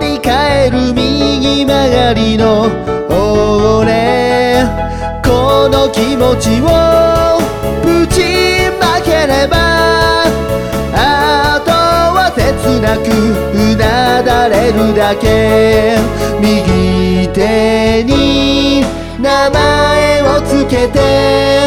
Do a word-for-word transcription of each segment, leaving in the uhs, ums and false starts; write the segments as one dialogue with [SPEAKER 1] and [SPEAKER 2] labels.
[SPEAKER 1] り返る右曲がりの俺、この気持ちをぶちまければ、あとは切なくうなだれるだけ。右手に名前をつけて、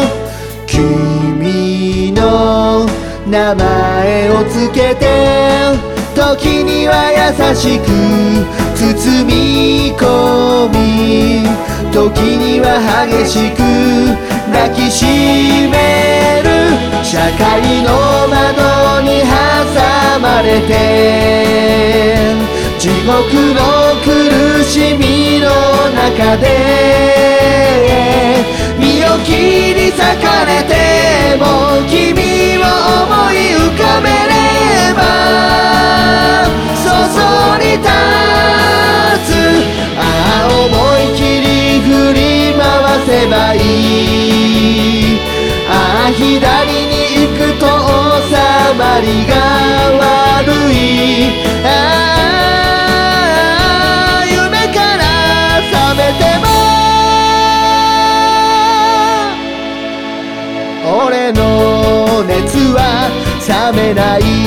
[SPEAKER 1] 君の名前をつけて、時には優しく包み込み、時には激しく抱きしめる。社会の窓に挟まれて、地獄の苦しみの中で、身を切り裂かれても君を思い浮かべれば、そそり立つ。ああ、思い切り振り回せばいい。ああ、左に行くと収まりが悪い。ああ、俺の熱は冷めない。